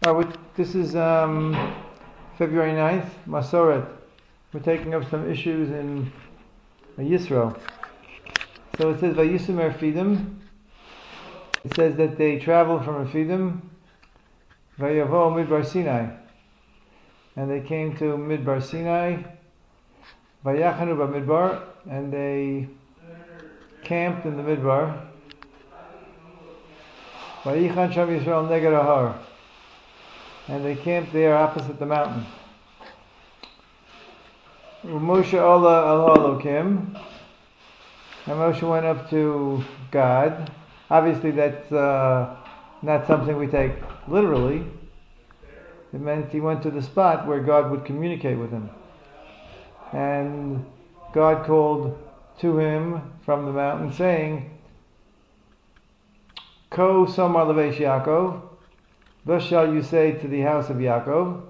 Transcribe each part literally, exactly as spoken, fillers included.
Oh, we, this is um, February ninth, Masoret. We're taking up some issues in Yisro. So it says, Vayisum Erfidim. It says that they traveled from Erfidim, Vayavo Midbar Sinai. And they came to Midbar Sinai, Vayachanu Bamidbar, and they camped in the Midbar. Vayichan Sham Yisrael Neged Ahar. And they camped there opposite the mountain. Moshe Ola Al Halokim, and Moshe went up to God. Obviously, that's uh, not something we take literally. It meant he went to the spot where God would communicate with him. And God called to him from the mountain, saying, Ko Somar Levesh Yaakov, thus shall you say to the house of Yaakov,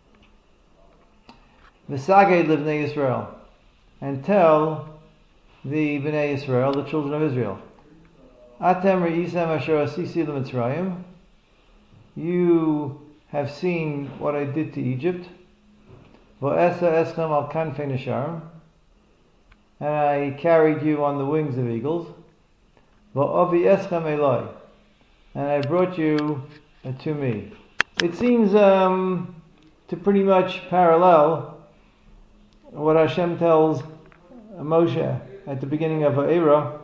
V'saged Livnei Yisrael, and tell the Bnei Yisrael, the children of Israel, Atem re'isem asher asisi l'Mitzrayim, you have seen what I did to Egypt, V'esa eschem al kanfei nesharim, and I carried you on the wings of eagles, V'avi eschem eloi, and I brought you to me. It seems um, to pretty much parallel what Hashem tells Moshe at the beginning of Va'era,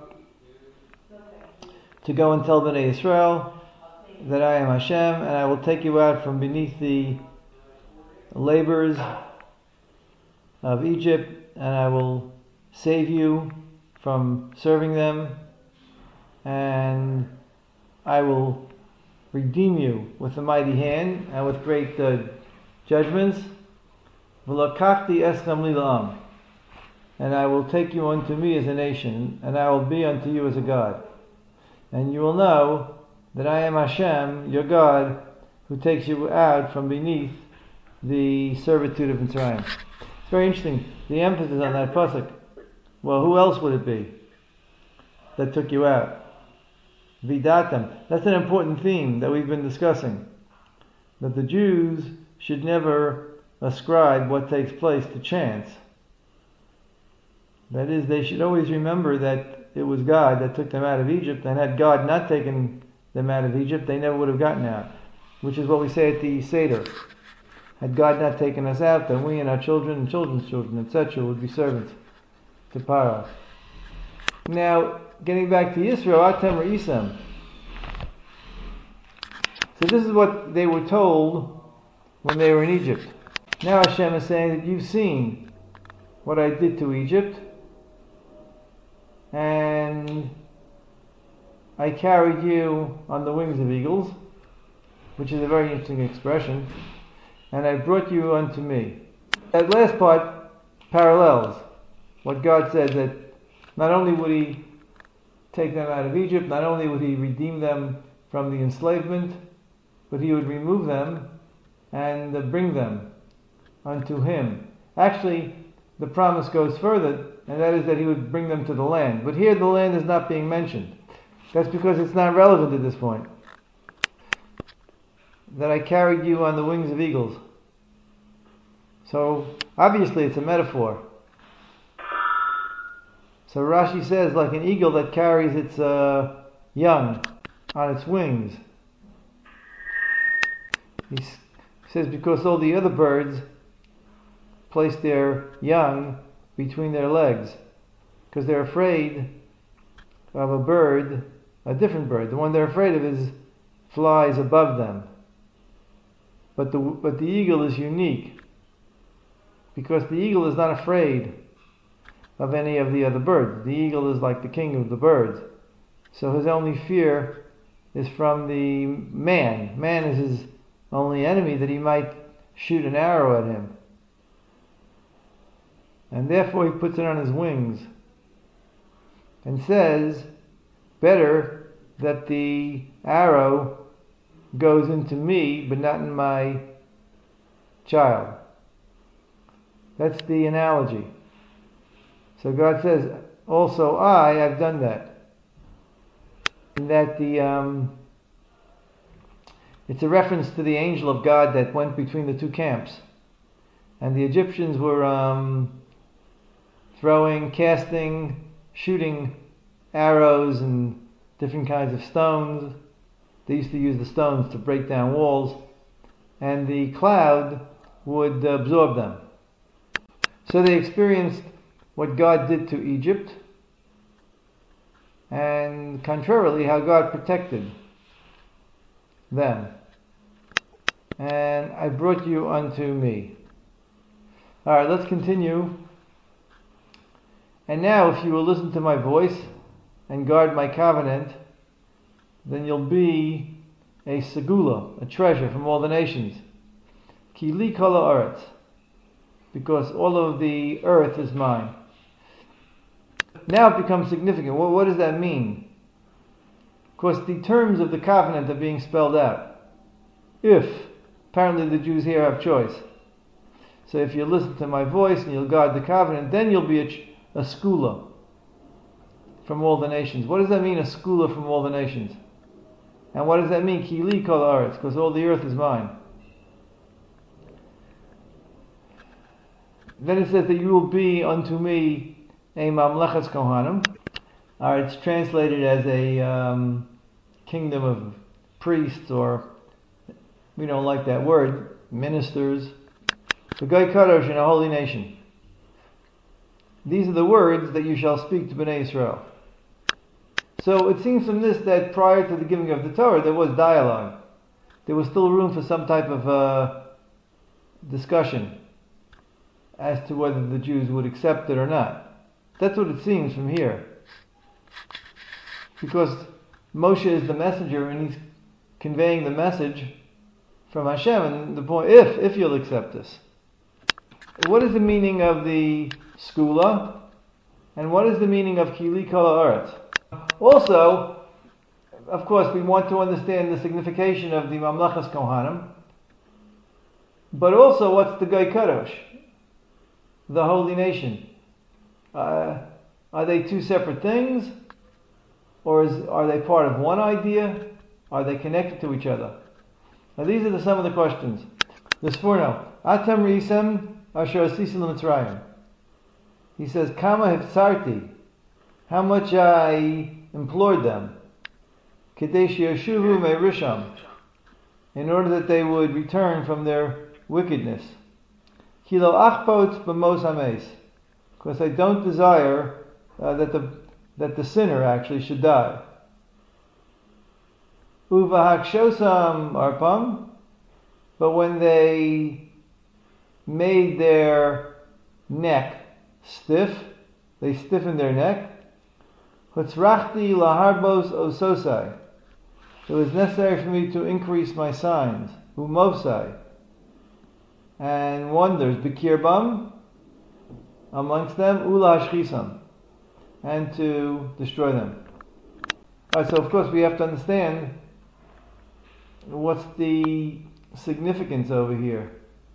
to go and tell Bnei Yisrael that I am Hashem, and I will take you out from beneath the labors of Egypt, and I will save you from serving them, and I will redeem you with a mighty hand and with great uh, judgments. V'lakachti eschem li la'am, and I will take you unto me as a nation, and I will be unto you as a God. And you will know that I am Hashem, your God, who takes you out from beneath the servitude of Mitzrayim. It's very interesting, the emphasis on that pasuk. Well, who else would it be that took you out? Vidatam. That's an important theme that we've been discussing. That the Jews should never ascribe what takes place to chance. That is, they should always remember that it was God that took them out of Egypt, and had God not taken them out of Egypt, they never would have gotten out. Which is what we say at the Seder. Had God not taken us out, then we and our children and children's children, et cetera, would be servants to Pharaoh. Now, getting back to Yisro, Atem Re'isem. So this is what they were told when they were in Egypt. Now Hashem is saying that you've seen what I did to Egypt, and I carried you on the wings of eagles, which is a very interesting expression, and I brought you unto me. That last part parallels what God said, that not only would He take them out of Egypt, not only would He redeem them from the enslavement, but He would remove them and bring them unto Him. Actually, the promise goes further, and that is that He would bring them to the land. But here the land is not being mentioned. That's because it's not relevant at this point. That I carried you on the wings of eagles. So, obviously it's a metaphor. So Rashi says, like an eagle that carries its uh, young on its wings. He says because all the other birds place their young between their legs, because they're afraid of a bird, a different bird. The one they're afraid of is flies above them. But the but the eagle is unique, because the eagle is not afraid of any of the other birds. The eagle is like the king of the birds. So his only fear is from the man. Man is his only enemy, that he might shoot an arrow at him. And therefore he puts it on his wings and says, better that the arrow goes into me, but not in my child. That's the analogy. So God says, also I have done that. And that the um, It's a reference to the angel of God that went between the two camps. And the Egyptians were um, throwing, casting, shooting arrows and different kinds of stones. They used to use the stones to break down walls. And the cloud would absorb them. So they experienced what God did to Egypt, and contrarily how God protected them. And I brought you unto me. Alright, let's continue. And now if you will listen to my voice and guard my covenant, then you'll be a segula, a treasure from all the nations. Ki li kol haaretz, because all of the earth is mine. Now it becomes significant. What, what does that mean? Of course, the terms of the covenant are being spelled out. If, apparently the Jews here have choice. So if you listen to my voice and you'll guard the covenant, then you'll be a, a skula from all the nations. What does that mean, a skula from all the nations? And what does that mean? Ki li kol haaretz, because all the earth is mine. Then it says that you will be unto me a mamlechet kohanim. Alright, it's translated as a um, kingdom of priests, or we don't like that word, ministers. The Goy Kadosh, in a holy nation. These are the words that you shall speak to Bnei Israel. So it seems from this that prior to the giving of the Torah there was dialogue. There was still room for some type of uh, discussion as to whether the Jews would accept it or not. That's what it seems from here. Because Moshe is the messenger and he's conveying the message from Hashem, and the point, if, if you'll accept this. What is the meaning of the skula? And what is the meaning of ki li kol haaretz? Also, of course, we want to understand the signification of the mamlechas kohanim, but also what's the Goy Kadosh, the holy nation? Uh, are they two separate things? Or is, are they part of one idea? Are they connected to each other? Now these are the, some of the questions. The Sforno, Atam Risem Asher Asisim L'Mitzrayim. He says, Kama Hiftzarti, how much I implored them, Kadesh Yeshuvu Me'risham, in order that they would return from their wickedness. Kilo Achpot B'mos Hames, because I don't desire uh, that the that the sinner actually should die. Uvahakshosam arpam, but when they made their neck stiff, they stiffened their neck. Hutzrachti laharbos ososai, it was necessary for me to increase my signs. Umosai, and wonders. Bikirbam, amongst them, ula hashchisam, and to destroy them. Alright, so of course we have to understand what's the significance over here.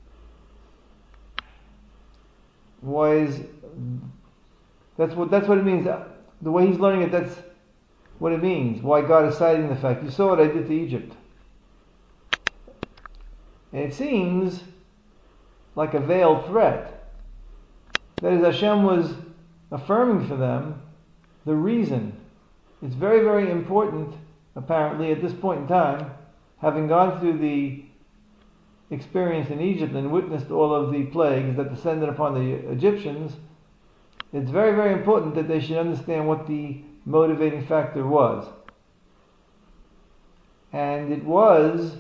Why is that's what that's what it means. The way he's learning it, that's what it means. Why God is citing the fact. You saw what I did to Egypt. And it seems like a veiled threat. That is, Hashem was affirming for them the reason. It's very, very important, apparently, at this point in time, having gone through the experience in Egypt and witnessed all of the plagues that descended upon the Egyptians, it's very, very important that they should understand what the motivating factor was. And it was,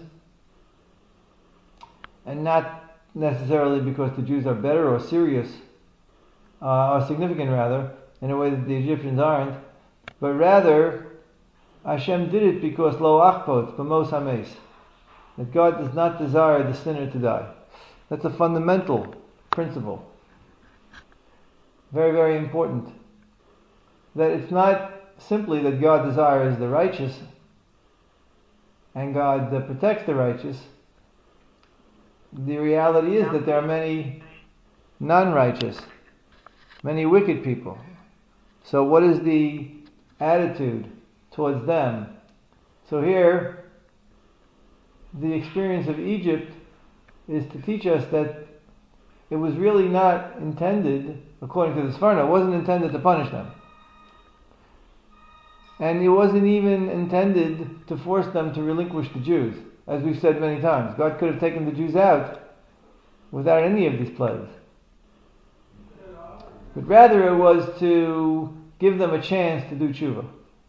and not necessarily because the Jews are better or serious, uh, or significant rather, in a way that the Egyptians aren't, but rather Hashem did it because lo achpot b'mos hames, that God does not desire the sinner to die. That's a fundamental principle. Very, very important. That it's not simply that God desires the righteous and God uh, protects the righteous. The reality is that there are many non-righteous, many wicked people. So what is the attitude towards them? So here, the experience of Egypt is to teach us that it was really not intended, according to the Sforno, it wasn't intended to punish them. And it wasn't even intended to force them to relinquish the Jews. As we've said many times, God could have taken the Jews out without any of these plagues. But rather it was to give them a chance to do tshuva.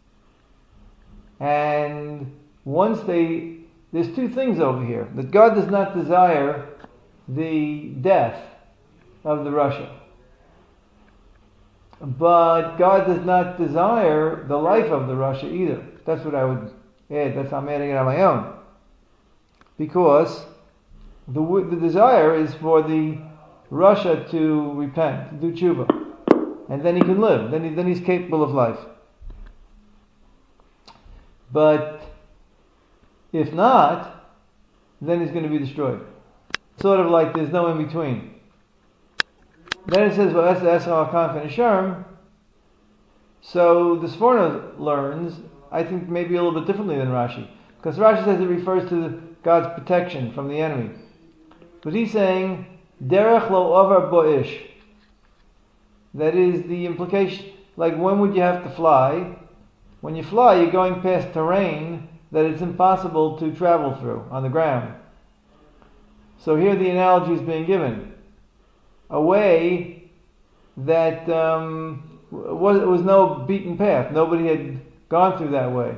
And once they, there's two things over here. That God does not desire the death of the Russia. But God does not desire the life of the Russia either. That's what I would add. That's I'm adding it on my own. Because the the desire is for the Russia to repent, to do tshuva, and then he can live. Then he, then he's capable of life. But if not, then he's going to be destroyed. Sort of like there's no in between. Then it says, "Well, that's the Esau So the Sforno learns, I think, maybe a little bit differently than Rashi, because Rashi says it refers to God's protection from the enemy, but he's saying derech lo over boish. That is the implication. Like, when would you have to fly? When you fly, you're going past terrain that it's impossible to travel through on the ground. So here the analogy is being given. A way that um, was, was no beaten path. Nobody had gone through that way.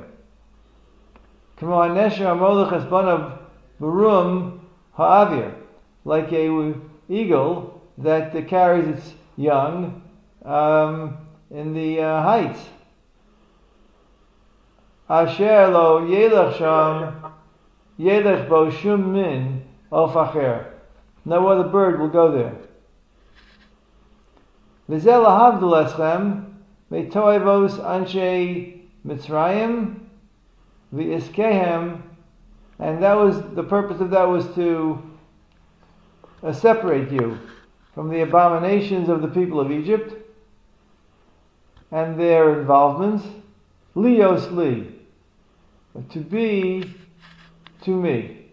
Like a eagle that carries its young um, in the uh, heights. Asher lo yelech sham yelech bo shum min of acher. No other bird will go there. V'zel lahavdil eschem me'toivos anshe Mitzrayim v'iskehem, and that was the purpose of that was to uh, separate you from the abominations of the people of Egypt and their involvements. Lios li, to be to me.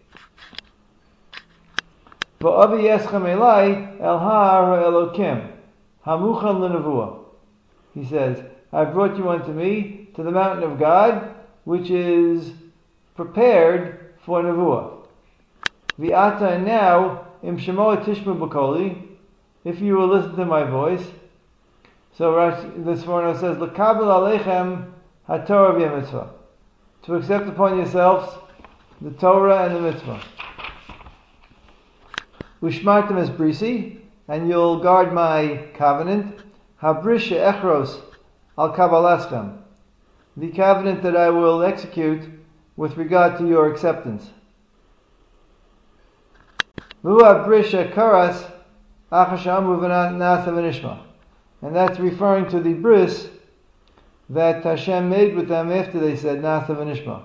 V'avi eschem elai el har ha'elokim hamuchan l'nevuah. He says, I brought you unto me to the mountain of God, which is prepared for nevuah. V'ata, and now im shemoa tishma b'koli, if you will listen to my voice. So this Sforno says, l'kabel aleichem haTorah v'mitzvah, to accept upon yourselves the Torah and the mitzvah. Ushmartem es brisi, and you'll guard my covenant. Habrish she'echros al kabalaschem, the covenant that I will execute with regard to your acceptance. V'hu habrish she'karas achashamu v'nasa v'nishma, and that's referring to the bris that Hashem made with them after they said Nasa v'nishma.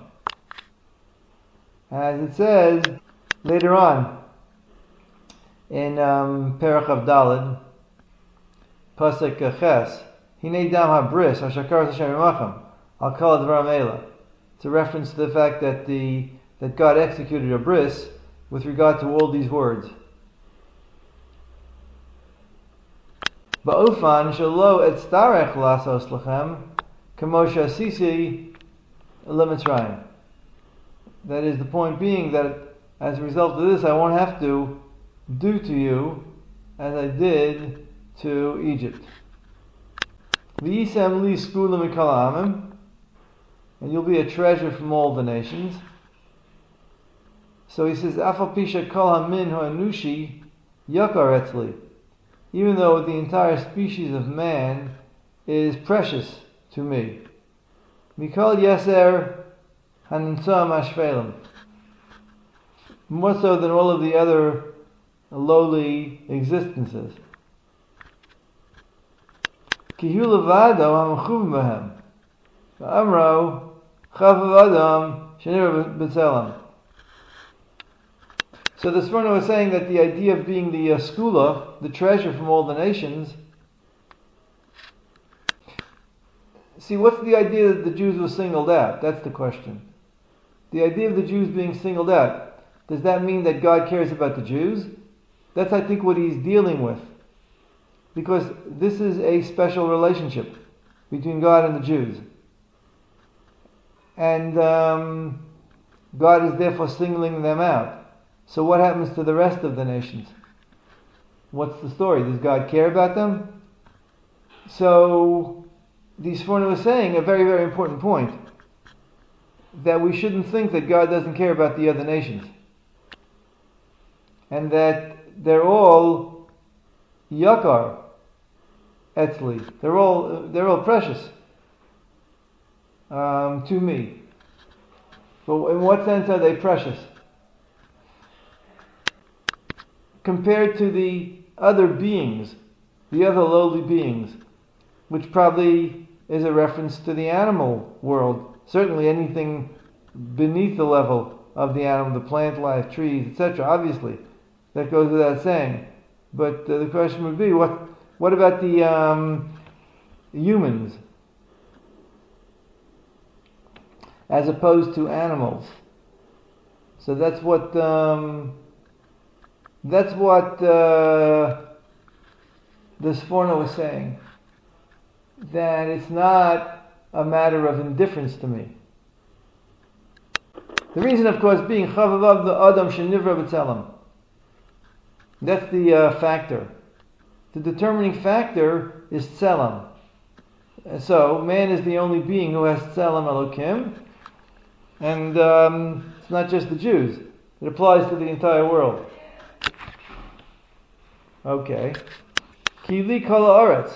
As it says later on in um, Perach of Daled, Pasuk Ches, Hinei dam habris hashakaras Hashem imachem al kol advarim eila. It's a reference to the fact that the that God executed a bris with regard to all these words. Ba'ufan shelo etzarech lasos lachem kamo she'asisi l'Mitzrayim. That is, the point being that as a result of this, I won't have to do to you as I did to Egypt. V'yisem li skulim mikol ha'amim, and you'll be a treasure from all the nations. So he says, Afal pisha kol hamin ha'anushi yakar etzli, even though the entire species of man is precious to me. Mikol yeser hanimtzam ashvelim, more so than all of the other lowly existences. Kihu levado hamchuvim b'hem, v'amro chavav adam shenir b'tzelem. So the Sforno was saying that the idea of being the uh, skula, the treasure from all the nations. See, what's the idea that the Jews were singled out? That's the question. The idea of the Jews being singled out. Does that mean that God cares about the Jews? That's, I think, what he's dealing with. Because this is a special relationship between God and the Jews. And um, God is therefore singling them out. So what happens to the rest of the nations? What's the story? Does God care about them? So the Sforno is saying a very, very important point. That we shouldn't think that God doesn't care about the other nations. And that they're all yakar, etzli. They're all they're all precious um, to me. But in what sense are they precious? Compared to the other beings, the other lowly beings, which probably is a reference to the animal world. Certainly anything beneath the level of the animal, the plant life, trees, et cetera. Obviously, that goes without saying. But uh, the question would be, what what about the um, humans, as opposed to animals? So that's what um, that's what uh, the Sforno is saying. That it's not a matter of indifference to me. The reason, of course, being Chavav the Adam Shenivra B'Tzelem. That's the uh, factor. The determining factor is Tzelem. So, man is the only being who has Tzelem Elokim. And um, it's not just the Jews. It applies to the entire world. Okay. Ki li kol haaretz.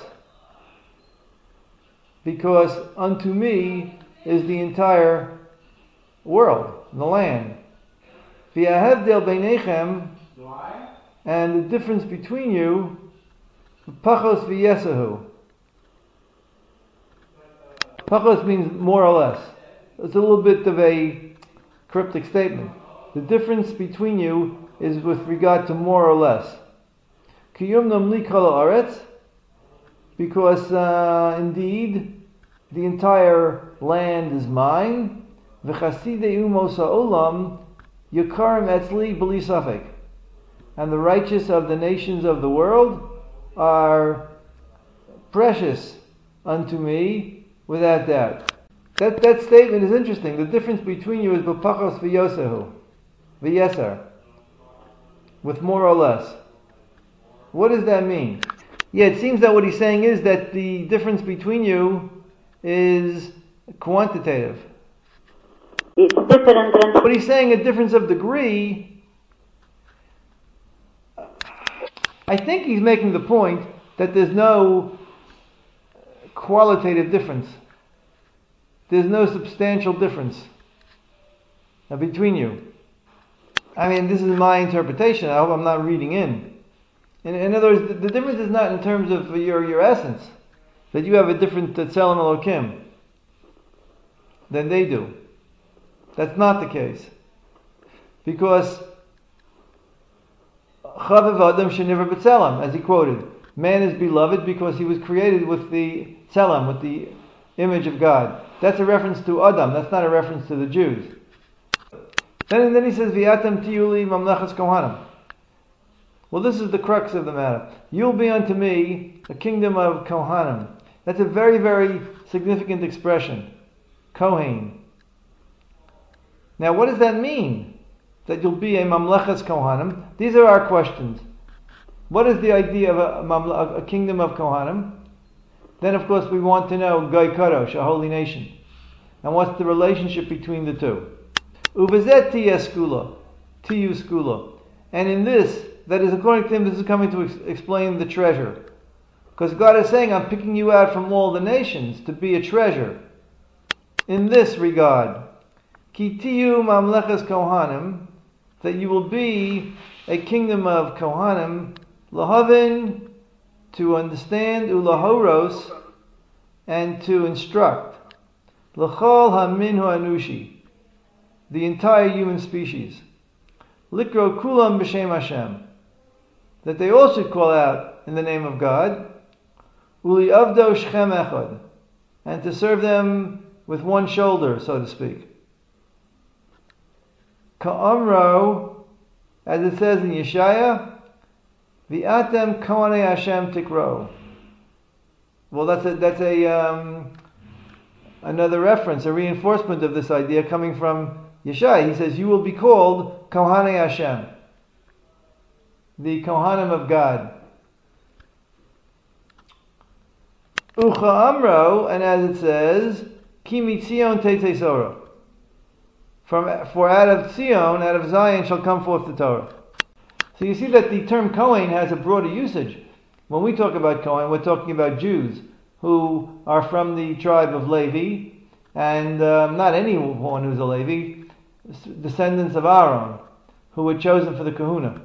Because unto me is the entire world, the land. V'yahevdel beinechem, and the difference between you, pachos v'yesahu. Pachos means more or less. It's a little bit of a cryptic statement. The difference between you is with regard to more or less. Kiyumnam li kol haaretz, because uh, indeed the entire land is mine. V'chasidei umos ha'olam yakarim etzli b'li safek, and the righteous of the nations of the world are precious unto me without doubt. That that statement is interesting. The difference between you is b'pachos v'yosehu v'yeser, with more or less. What does that mean? Yeah, it seems that what he's saying is that the difference between you is quantitative. It's different. But he's saying a difference of degree. I think he's making the point that there's no qualitative difference. There's no substantial difference between you. I mean, this is my interpretation. I hope I'm not reading in. In, in other words, the, the difference is not in terms of your, your essence, that you have a different Tzelem Elokim than they do. That's not the case. Because Chavav Adam Shenivra B'Tzelem, as he quoted, man is beloved because he was created with the Tzelem, with the image of God. That's a reference to Adam. That's not a reference to the Jews. Then, and then he says, V'yatem tiyuli mamlechas kohanim. Well, this is the crux of the matter. You'll be unto me a kingdom of Kohanim. That's a very, very significant expression. Kohen. Now, what does that mean? That you'll be a mamlechas Kohanim? These are our questions. What is the idea of a, mamle- a kingdom of Kohanim? Then, of course, we want to know Goy Kadosh, a holy nation. And what's the relationship between the two? Uvazet tiya skula, tiyu skula. And in this, that is, according to him, this is coming to ex- explain the treasure. Because God is saying, I'm picking you out from all the nations to be a treasure. In this regard, Ki tiyu mamlechas kohanim, that you will be a kingdom of kohanim, lahavin, to understand, ulahoros, and to instruct, lachol haminhu anushi, the entire human species, likro kulam b'shem Hashem, that they also call out in the name of God, uli avdo shchem echad, and to serve them with one shoulder, so to speak. Ka'amro as it says in Yeshaya, V'atem kohanei Hashem tikro. Well, that's a that's a um, another reference, a reinforcement of this idea coming from Yeshaya. He says, "You will be called kohanei Hashem, the Kohanim of God." Ucha amro, and as it says, Ki mitzion tetzei Torah. From for out of Zion, out of Zion shall come forth the Torah. So you see that the term Kohen has a broader usage. When we talk about Kohen, we're talking about Jews who are from the tribe of Levi, and um, not anyone who's a Levi, descendants of Aaron, who were chosen for the Kahuna.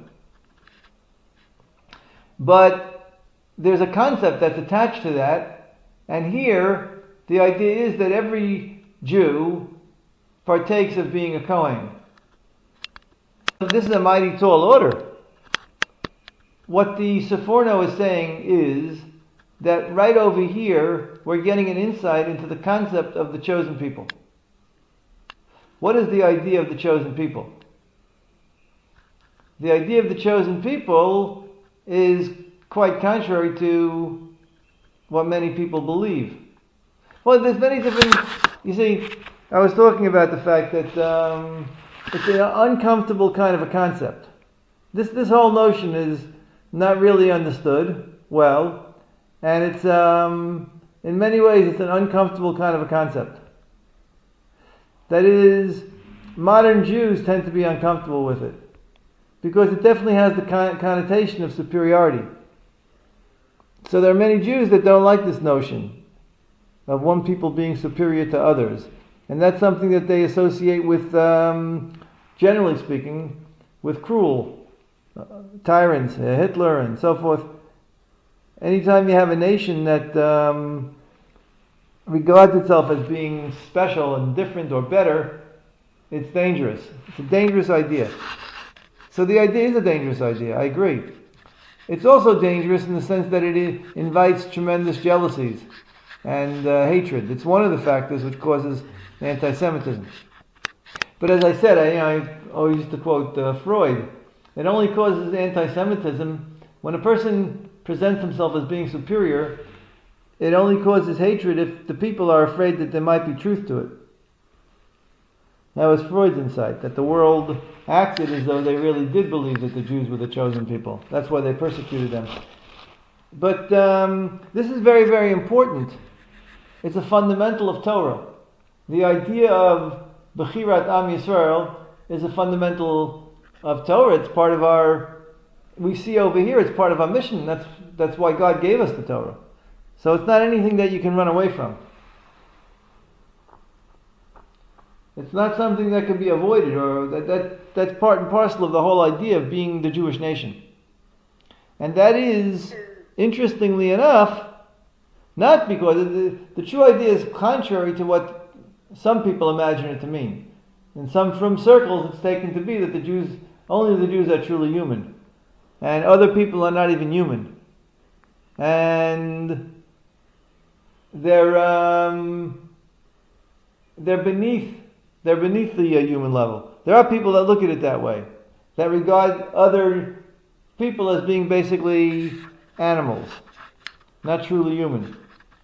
But there's a concept that's attached to that, and here the idea is that every Jew partakes of being a Kohen. This is a mighty tall order. What the Seforno is saying is that right over here we're getting an insight into the concept of the chosen people. What is the idea of the chosen people? The idea of the chosen people is quite contrary to what many people believe. Well, there's many different... You see, I was talking about the fact that um, it's an uncomfortable kind of a concept. This this whole notion is not really understood well, and it's um, in many ways it's an uncomfortable kind of a concept. That is, modern Jews tend to be uncomfortable with it because it definitely has the con- connotation of superiority. So there are many Jews that don't like this notion of one people being superior to others. And that's something that they associate with, um, generally speaking, with cruel uh, tyrants, uh, Hitler and so forth. Anytime you have a nation that um, regards itself as being special and different or better, it's dangerous. It's a dangerous idea. So the idea is a dangerous idea, I agree. It's also dangerous in the sense that it invites tremendous jealousies and uh, hatred. It's one of the factors which causes anti-Semitism. But as I said, I, you know, I always used to quote uh, Freud. It only causes anti-Semitism when a person presents himself as being superior. It only causes hatred if the people are afraid that there might be truth to it. That was Freud's insight, that the world acted as though they really did believe that the Jews were the chosen people. That's why they persecuted them. But um, this is very, very important. It's a fundamental of Torah. The idea of Bechirat Am Yisrael is a fundamental of Torah. It's part of our, we see over here, it's part of our mission. That's that's why God gave us the Torah. So it's not anything that you can run away from. It's not something that can be avoided, or that, that that's part and parcel of the whole idea of being the Jewish nation. And that is, interestingly enough, not because the, the true idea is contrary to what some people imagine it to mean. In some from circles, it's taken to be that the Jews, only the Jews are truly human, and other people are not even human, and they're um, they're beneath they're beneath the uh, human level. There are people that look at it that way, that regard other people as being basically animals, not truly human.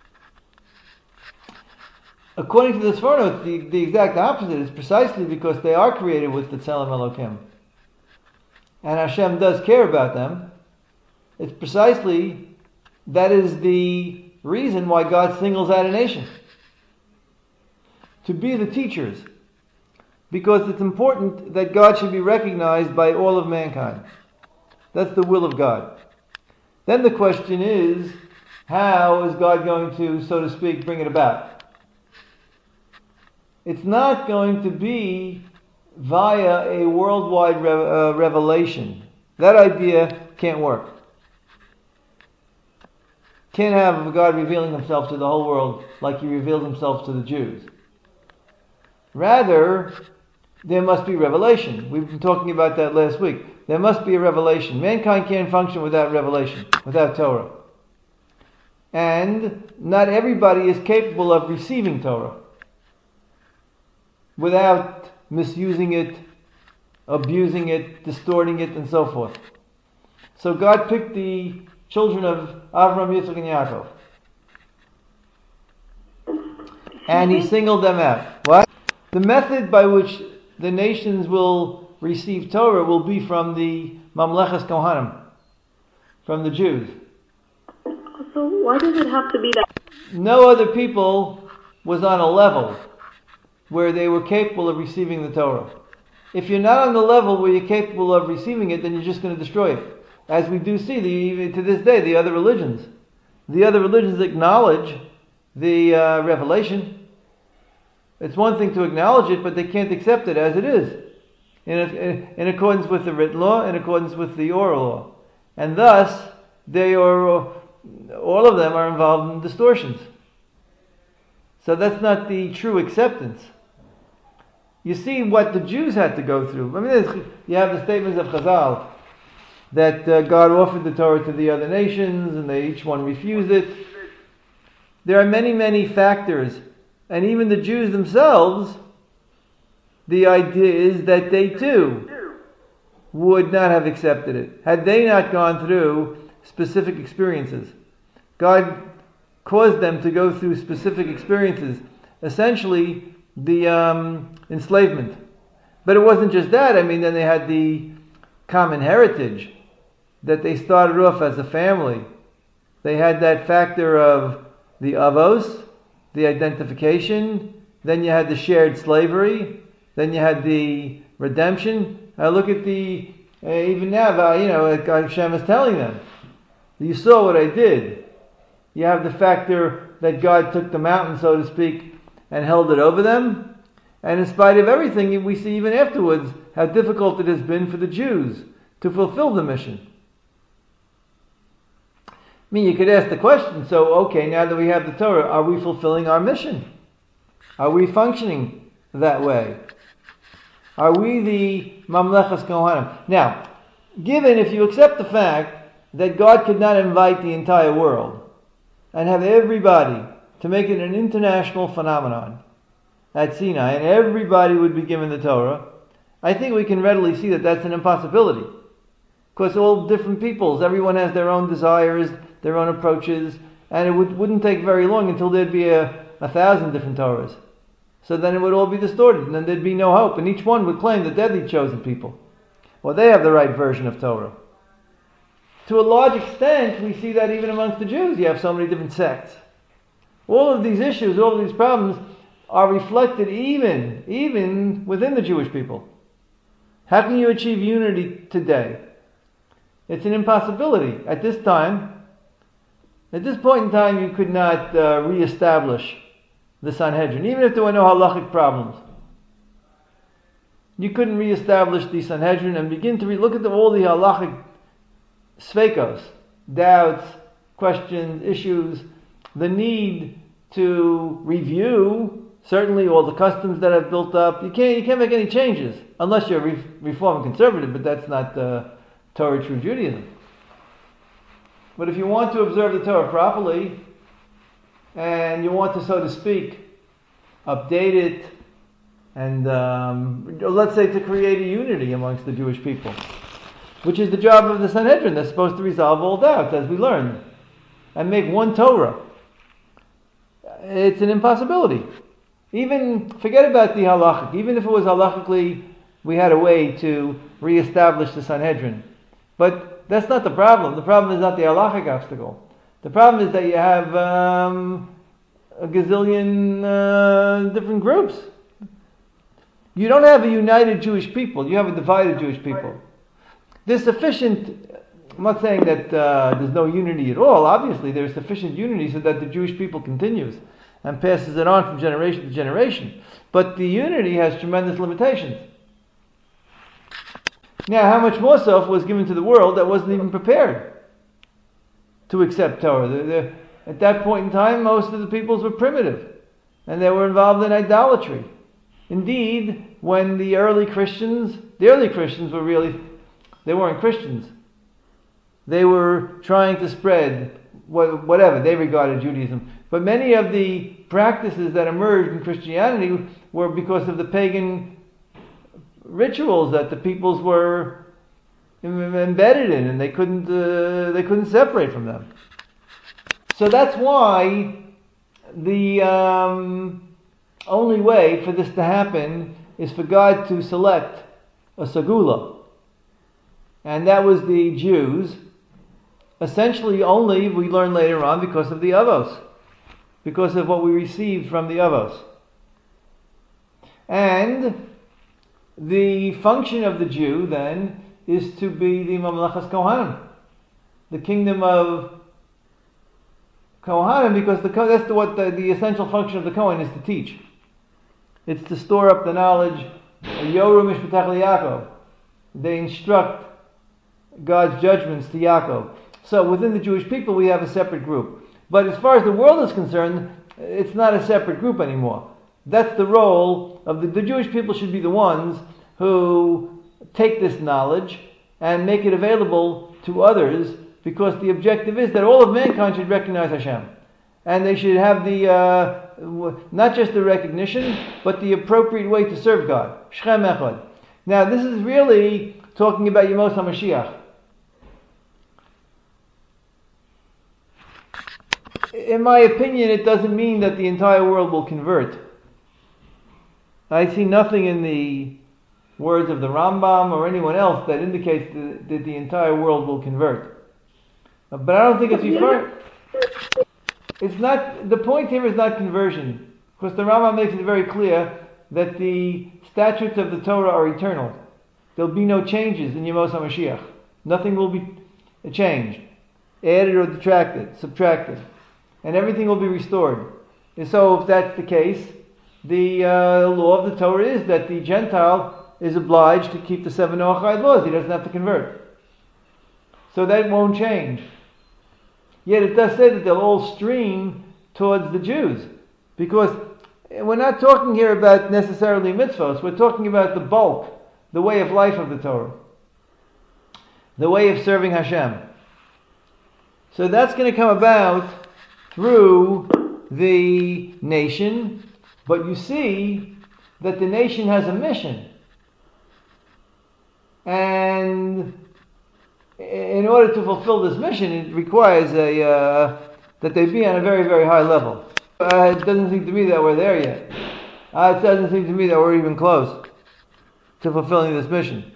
According to the Sforno, it's the, the exact opposite. It's precisely because they are created with the Tzelem Elokim, and Hashem does care about them. It's precisely that is the reason why God singles out a nation to be the teachers, because it's important that God should be recognized by all of mankind. That's the will of God. Then the question is, how is God going to, so to speak, bring it about? It's not going to be via a worldwide re- uh, revelation. That idea can't work. Can't have God revealing himself to the whole world like he revealed himself to the Jews. Rather, there must be revelation. We've been talking about that last week. There must be a revelation. Mankind can't function without revelation, without Torah. And not everybody is capable of receiving Torah without misusing it abusing it, distorting it, and so forth. So God picked the children of Avram, Yitzchak, and Yaakov, and He singled them out. What? The method by which the nations will receive Torah will be from the Mamlechas Kohanim, from the Jews. So why does it have to be that? No other people was on a level where they were capable of receiving the Torah. If you're not on the level where you're capable of receiving it, then you're just going to destroy it. As we do see, the, even to this day, the other religions. The other religions acknowledge the uh, revelation. It's one thing to acknowledge it, but they can't accept it as it is, in, in, in accordance with the written law, in accordance with the oral law. And thus, they are, all of them are involved in distortions. So that's not the true acceptance. You see what the Jews had to go through. I mean, you have the statements of Chazal that uh, God offered the Torah to the other nations and they each one refused it. There are many, many factors. And even the Jews themselves, the idea is that they too would not have accepted it had they not gone through specific experiences. God caused them to go through specific experiences. Essentially, the um, enslavement. But it wasn't just that. I mean, then they had the common heritage, that they started off as a family. They had that factor of the avos, the identification. Then you had the shared slavery. Then you had the redemption. Uh, look at the, uh, even now, uh, you know, God Hashem is telling them, you saw what I did. You have the factor that God took the mountain, so to speak, and held it over them. And in spite of everything, we see even afterwards how difficult it has been for the Jews to fulfill the mission. I mean, you could ask the question, so okay, now that we have the Torah, are we fulfilling our mission? Are we functioning that way? Are we the Mamlechas Kohanim? Now, given if you accept the fact that God could not invite the entire world and have everybody to make it an international phenomenon at Sinai, and everybody would be given the Torah, I think we can readily see that that's an impossibility. Because all different peoples, everyone has their own desires, their own approaches, and it would, wouldn't take very long until there'd be a, a thousand different Torahs. So then it would all be distorted, and then there'd be no hope, and each one would claim that they're the chosen people. Well, they have the right version of Torah. To a large extent, we see that even amongst the Jews, you have so many different sects. All of these issues, all of these problems are reflected even, even within the Jewish people. How can you achieve unity today? It's an impossibility. At this time, at this point in time, you could not uh, re-establish the Sanhedrin, even if there were no halachic problems. You couldn't re-establish the Sanhedrin and begin to re- look at the, all the halachic sveikos, doubts, questions, issues, the need to review certainly all the customs that have built up. You can't you can't make any changes unless you're re- reform and conservative, but that's not uh, Torah true Judaism. But if you want to observe the Torah properly, and you want to, so to speak, update it, and um, let's say to create a unity amongst the Jewish people, which is the job of the Sanhedrin. They're supposed to resolve all doubts, as we learned, and make one Torah. It's an impossibility. Even, forget about the halachic. Even if it was halachically, we had a way to reestablish the Sanhedrin. But that's not the problem. The problem is not the halachic obstacle. The problem is that you have um, a gazillion uh, different groups. You don't have a united Jewish people. You have a divided Jewish people. There's sufficient, I'm not saying that uh, there's no unity at all. Obviously, there's sufficient unity so that the Jewish people continues and passes it on from generation to generation. But the unity has tremendous limitations. Now, how much more so if it was given to the world that wasn't even prepared to accept Torah? They're, they're, at that point in time, most of the peoples were primitive, and they were involved in idolatry. Indeed, when the early Christians, the early Christians were really, they weren't Christians. They were trying to spread whatever they regarded Judaism. But many of the practices that emerged in Christianity were because of the pagan rituals that the peoples were embedded in, and they couldn't uh, they couldn't separate from them. So that's why the um, only way for this to happen is for God to select a segula, and that was the Jews. Essentially, only we learn later on because of the avos, because of what we received from the avos, and the function of the Jew then is to be the Mamlechas Kohanim, the kingdom of Kohanim, because the that's the, what the, the essential function of the Kohen is to teach. It's to store up the knowledge. Yoru Mishpatach Yaakov. They instruct God's judgments to Yaakov. So within the Jewish people, we have a separate group. But as far as the world is concerned, it's not a separate group anymore. That's the role of the, the Jewish people should be the ones who take this knowledge and make it available to others, because the objective is that all of mankind should recognize Hashem. And they should have the, uh, not just the recognition, but the appropriate way to serve God. Shchem Echad. Now this is really talking about Yemos HaMashiach. In my opinion, it doesn't mean that the entire world will convert. I see nothing in the words of the Rambam or anyone else that indicates that, that the entire world will convert. But I don't think it's referring. It's not. The point here is not conversion, because the Rambam makes it very clear that the statutes of the Torah are eternal. There'll be no changes in Yemos HaMashiach. Nothing will be changed, added or detracted, subtracted, and everything will be restored. And so, if that's the case, the uh, law of the Torah is that the Gentile is obliged to keep the seven Noachide laws. He doesn't have to convert. So that won't change. Yet it does say that they'll all stream towards the Jews, because we're not talking here about necessarily mitzvahs. We're talking about the bulk, the way of life of the Torah, the way of serving Hashem. So that's going to come about through the nation, but you see that the nation has a mission, and in order to fulfill this mission, it requires a uh, that they be on a very, very high level. Uh, it doesn't seem to me that we're there yet. Uh, it doesn't seem to me that we're even close to fulfilling this mission.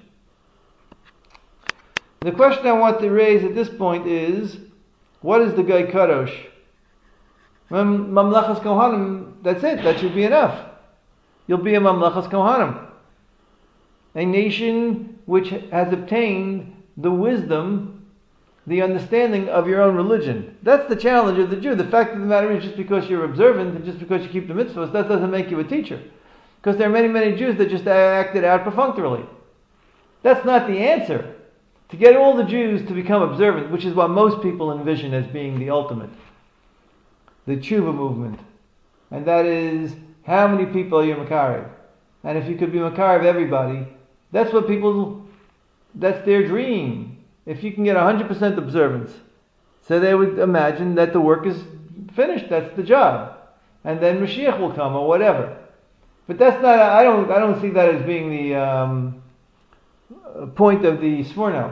The question I want to raise at this point is, what is the Goy Kadosh? Mamlechas Kohanim, that's it. That should be enough. You'll be a Mamlechas Kohanim, a nation which has obtained the wisdom, the understanding of your own religion. That's the challenge of the Jew. The fact of the matter is, just because you're observant and just because you keep the mitzvahs, that doesn't make you a teacher. Because there are many, many Jews that just acted out perfunctorily. That's not the answer. To get all the Jews to become observant, which is what most people envision as being the ultimate, the tshuva movement. And that is, how many people are you makarev? And if you could be makarev everybody, that's what people... That's their dream. If you can get one hundred percent observance, so they would imagine that the work is finished. That's the job, and then Mashiach will come or whatever. But that's not. I don't. I don't see that as being the um, point of the Sforno.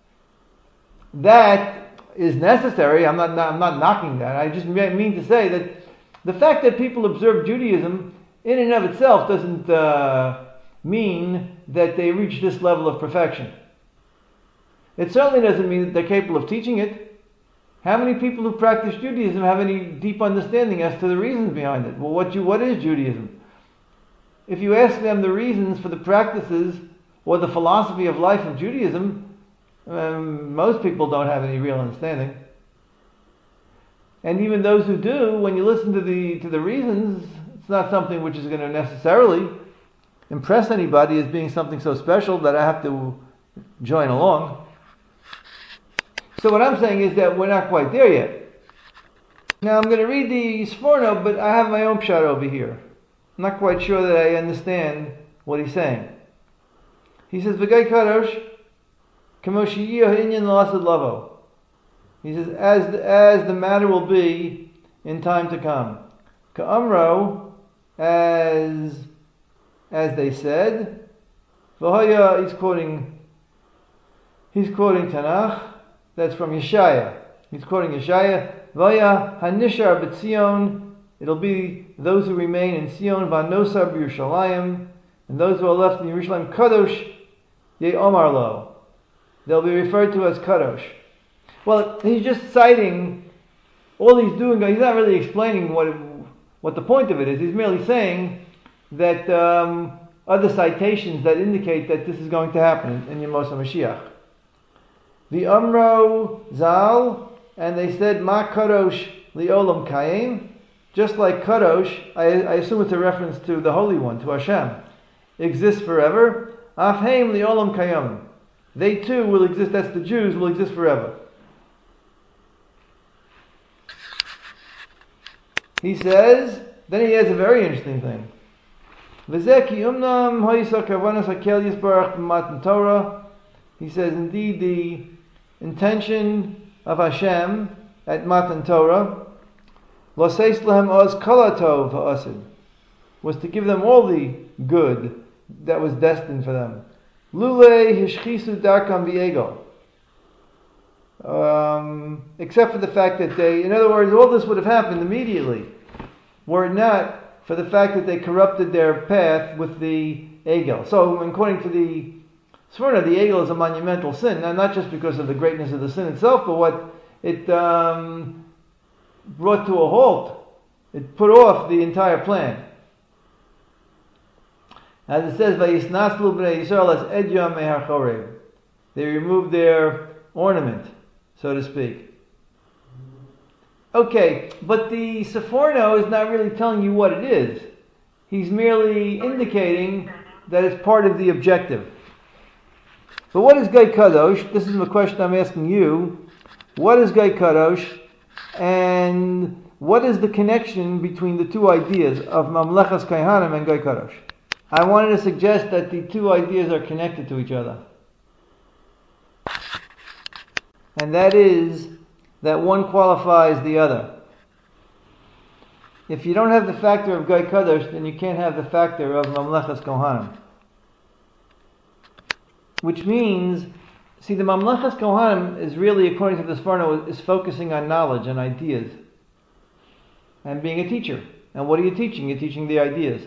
That is necessary. I'm not, not. I'm not knocking that. I just mean to say that the fact that people observe Judaism in and of itself doesn't uh, mean that they reach this level of perfection. It certainly doesn't mean that they're capable of teaching it. How many people who practice Judaism have any deep understanding as to the reasons behind it? Well, what, you, what is Judaism? If you ask them the reasons for the practices or the philosophy of life of Judaism, um, most people don't have any real understanding. And even those who do, when you listen to the to the reasons, it's not something which is going to necessarily impress anybody as being something so special that I have to join along. So what I'm saying is that we're not quite there yet. Now I'm going to read the Sforno, but I have my own pshat over here. I'm not quite sure that I understand what he's saying. He says, V'gai Kadosh, Kamoshiyah Inyan Lasad Lavo. He says, as the, as the matter will be in time to come. Ka'amro, as, as they said, V'hoya, he's quoting, he's quoting Tanakh. That's from Yeshaya. He's quoting Yeshaya. V'hoya hanishar b'tzion. It'll be those who remain in Zion, v'anosar b'Yerushalayim, and those who are left in Yerushalayim, kadosh ye'omar lo. They'll be referred to as kadosh. Well, he's just citing all he's doing. He's not really explaining what it, what the point of it is. He's merely saying that um, other citations that indicate that this is going to happen in Yemos HaMashiach. The Amro Zal, and they said, Ma Kadosh Li'olam Kayim, just like Kadosh, I, I assume it's a reference to the Holy One, to Hashem, exists forever. Afheim Li'olam Kayim. They too will exist, that's the Jews, will exist forever. He says, then he has a very interesting thing. He says, indeed, the intention of Hashem at Matan Torah was to give them all the good that was destined for them. Um, except for the fact that they, in other words, all this would have happened immediately were it not for the fact that they corrupted their path with the Egel. So, according to the Sforno, the Egel is a monumental sin, now, not just because of the greatness of the sin itself, but what it um, brought to a halt. It put off the entire plan. As it says, "Vayisnaslu b'nei Yisrael as edyam mehar chorev." They removed their ornament, so to speak. Okay, but the Sforno is not really telling you what it is. He's merely indicating that it's part of the objective. But what is Gai Kadosh? This is the question I'm asking you. What is Gai Kadosh? And what is the connection between the two ideas of Mamlechas Kaihanim and Gai Kadosh? I wanted to suggest that the two ideas are connected to each other. And that is that one qualifies the other. If you don't have the factor of Gai Kadosh, then you can't have the factor of Mamlechas Kohanim. Which means, see, the Mamlechas Kohanim is really, according to the Sforno, is focusing on knowledge and ideas. And being a teacher. And what are you teaching? You're teaching the ideas.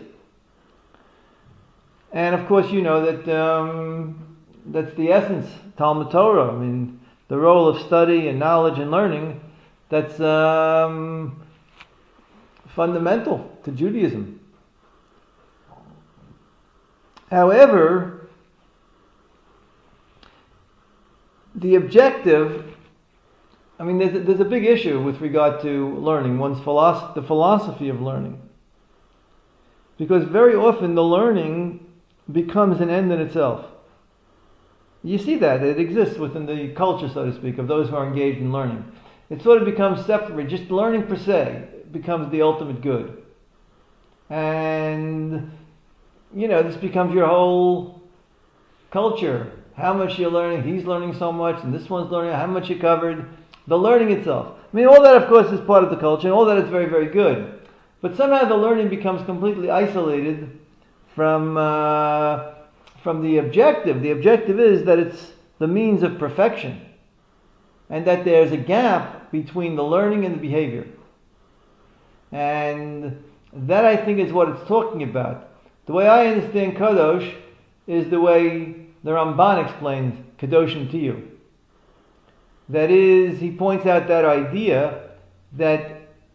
And of course you know that um, that's the essence, Talmud Torah. I mean, the role of study and knowledge and learning, that's um, fundamental to Judaism. However, the objective, I mean, there's a, there's a big issue with regard to learning, one's philosophy, the philosophy of learning. Because very often the learning becomes an end in itself. You see that, it exists within the culture, so to speak, of those who are engaged in learning. It sort of becomes separate, just learning per se becomes the ultimate good. And, you know, this becomes your whole culture. How much you're learning, he's learning so much, and this one's learning, how much you covered. The learning itself. I mean, all that, of course, is part of the culture, and all that is very, very good. But somehow the learning becomes completely isolated from uh, from the objective. The objective is that it's the means of perfection, and that there's a gap between the learning and the behavior. And that, I think, is what it's talking about. The way I understand Kadosh is the way the Ramban explains Kadoshim to you. That is, he points out that idea that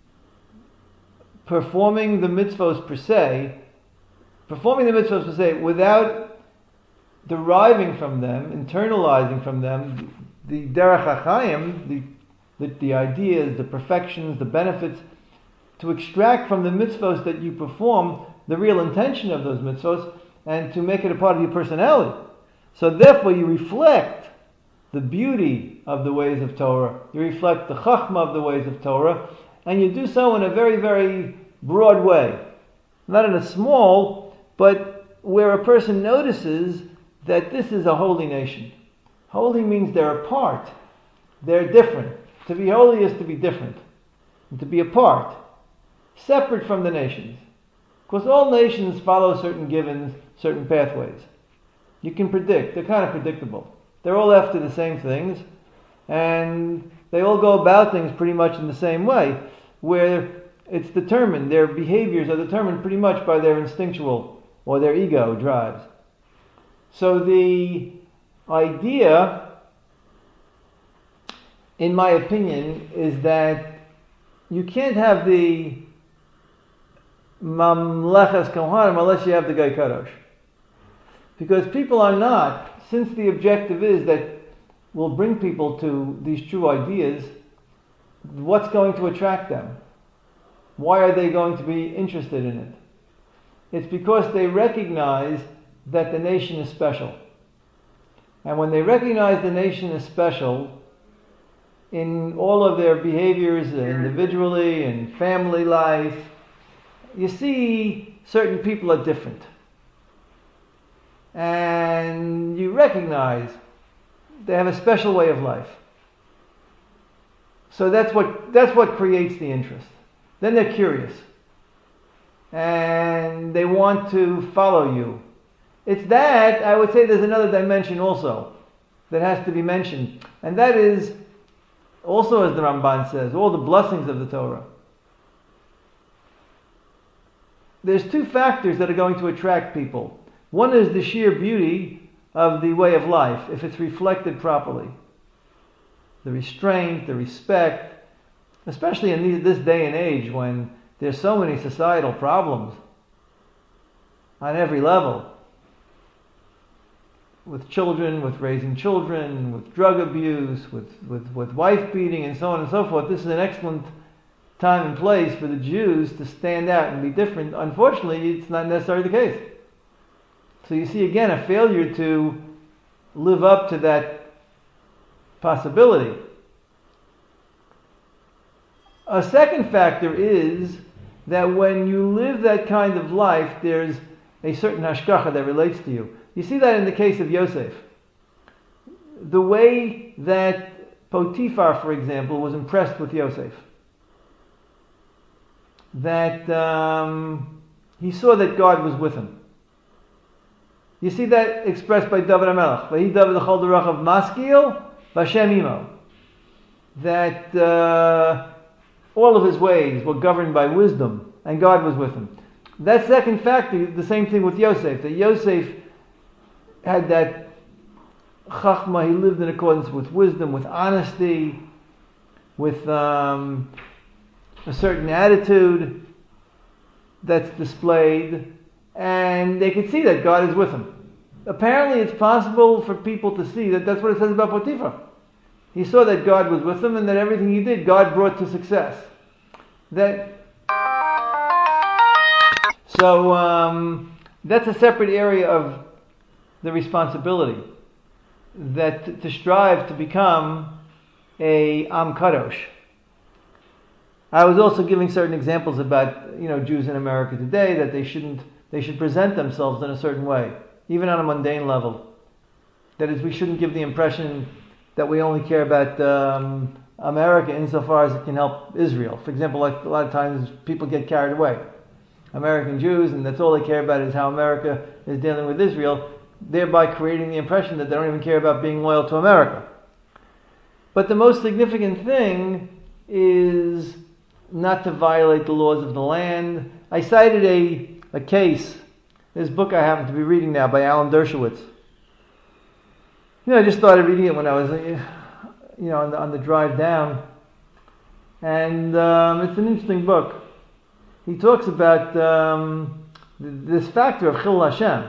performing the mitzvos per se, performing the mitzvos per se without deriving from them, internalizing from them the derech hachayim, the, the the ideas, the perfections, the benefits, to extract from the mitzvos that you perform the real intention of those mitzvos and to make it a part of your personality. So therefore you reflect the beauty of the ways of Torah, you reflect the chachma of the ways of Torah, and you do so in a very, very broad way. Not in a small, but where a person notices that this is a holy nation. Holy means they're apart. They're different. To be holy is to be different. And to be apart. Separate from the nations. Because all nations follow certain givens, certain pathways. You can predict. They're kind of predictable. They're all after the same things, and they all go about things pretty much in the same way, where it's determined, their behaviors are determined pretty much by their instinctual or their ego drives. So the idea, in my opinion, is that you can't have the Mamlechas Kohanim unless you have the Gai Kadosh. Because people are not, since the objective is that we'll bring people to these true ideas, what's going to attract them? Why are they going to be interested in it? It's because they recognize that the nation is special. And when they recognize the nation is special, in all of their behaviors individually and family life, you see certain people are different. And you recognize they have a special way of life. So that's what that's what creates the interest. Then they're curious. And they want to follow you. It's that, I would say there's another dimension also that has to be mentioned. And that is, also as the Ramban says, all the blessings of the Torah. There's two factors that are going to attract people. One is the sheer beauty of the way of life, if it's reflected properly. The restraint, the respect, especially in this day and age when there's so many societal problems on every level. With children, with raising children, with drug abuse, with, with, with wife beating, and so on and so forth. This is an excellent time and place for the Jews to stand out and be different. Unfortunately, it's not necessarily the case. So you see again a failure to live up to that possibility. A second factor is that when you live that kind of life, there's a certain hashgacha that relates to you. You see that in the case of Yosef. The way that Potiphar, for example, was impressed with Yosef. That um, he saw that God was with him. You see that expressed by David HaMelech. Vahi David l'chol derachav maskil v'Hashem imo. That uh, all of his ways were governed by wisdom, and God was with him. That second factor, the same thing with Yosef. That Yosef had that chachma, he lived in accordance with wisdom, with honesty, with um, a certain attitude that's displayed, and they could see that God is with him. Apparently it's possible for people to see that that's what it says about Potiphar. He saw that God was with him and that everything he did, God brought to success. That So um, that's a separate area of the responsibility, that to, to strive to become a Am Kadosh. I was also giving certain examples about, you know, Jews in America today, that they shouldn't, they should present themselves in a certain way, even on a mundane level. That is, we shouldn't give the impression that we only care about um, America insofar as it can help Israel. For example, like a lot of times people get carried away. American Jews, and that's all they care about is how America is dealing with Israel, thereby creating the impression that they don't even care about being loyal to America. But the most significant thing is not to violate the laws of the land. I cited a, a case, this book I happen to be reading now by Alan Dershowitz. You know, I just started reading it when I was, you know, on the, on the drive down. And um, it's an interesting book. He talks about um, this factor of Chil Hashem.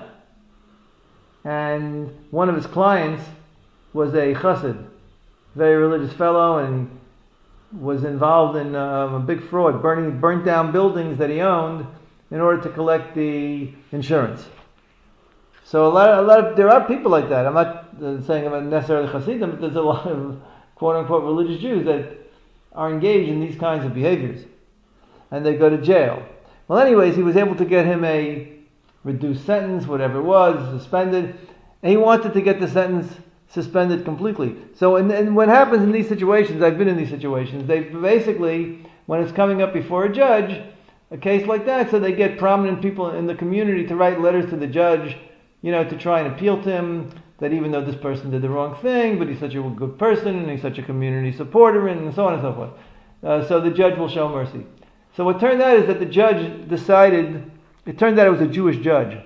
And one of his clients was a chassid, very religious fellow, and was involved in um, a big fraud, burning burnt down buildings that he owned in order to collect the insurance. So a lot, of, a lot of there are people like that. I'm not uh, saying I'm necessarily Hasidim, but there's a lot of quote unquote religious Jews that are engaged in these kinds of behaviors, and they go to jail. Well, anyways, he was able to get him a reduced sentence, whatever it was, suspended, and he wanted to get the sentence suspended completely. So, and, and what happens in these situations, I've been in these situations, they basically, when it's coming up before a judge, a case like that, so they get prominent people in the community to write letters to the judge, you know, to try and appeal to him that even though this person did the wrong thing, but he's such a good person and he's such a community supporter and so on and so forth. Uh, so the judge will show mercy. So what turned out is that the judge decided, it turned out it was a Jewish judge.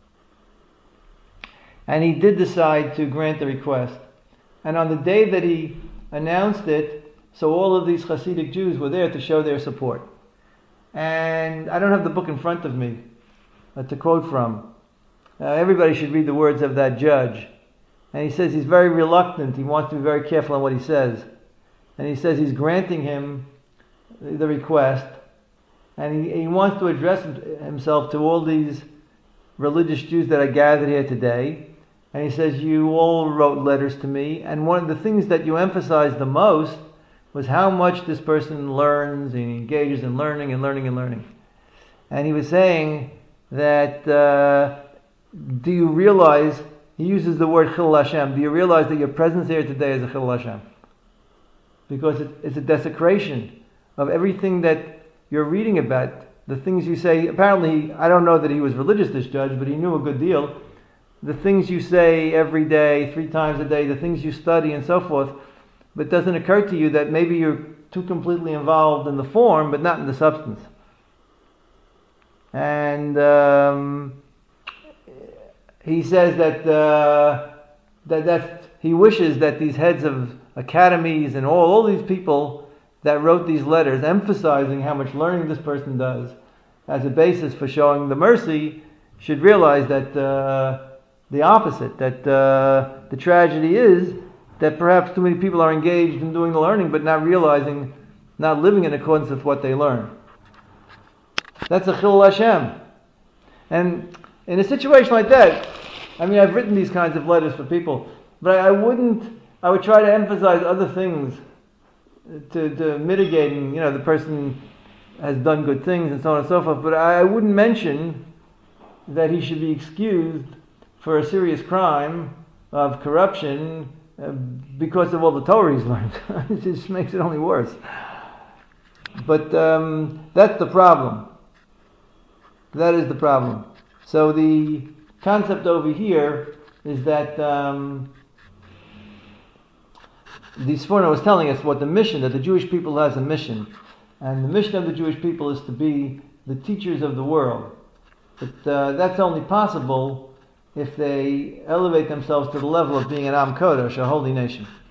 And he did decide to grant the request. And on the day that he announced it, so all of these Hasidic Jews were there to show their support. And I don't have the book in front of me uh, to quote from. Uh, everybody should read the words of that judge. And he says he's very reluctant. He wants to be very careful on what he says. And he says he's granting him the request. And he, he wants to address himself to all these religious Jews that are gathered here today. And he says, you all wrote letters to me. And one of the things that you emphasized the most was how much this person learns and engages in learning and learning and learning. And he was saying that, uh, do you realize, he uses the word Chilul Hashem, do you realize that your presence here today is a Chilul Hashem? Because it, it's a desecration of everything that you're reading about, the things you say. Apparently, I don't know that he was religious, this judge, but he knew a good deal. The things you say every day, three times a day, the things you study and so forth, but it doesn't occur to you that maybe you're too completely involved in the form, but not in the substance. And um, he says that uh, that that he wishes that these heads of academies and all, all these people that wrote these letters emphasizing how much learning this person does as a basis for showing the mercy should realize that uh, the opposite, that uh, the tragedy is that perhaps too many people are engaged in doing the learning but not realizing, not living in accordance with what they learn. That's a Chilul Hashem. And in a situation like that, I mean, I've written these kinds of letters for people, but I wouldn't, I would try to emphasize other things to, to mitigating, you know, the person has done good things and so on and so forth, but I wouldn't mention that he should be excused for a serious crime of corruption uh, because of all the Torah he's learned. It just makes it only worse. But um, that's the problem. That is the problem. So the concept over here is that um, the Sforno was telling us what the mission, that the Jewish people has a mission. And the mission of the Jewish people is to be the teachers of the world. But uh, that's only possible if they elevate themselves to the level of being an Am Kodesh, a holy nation.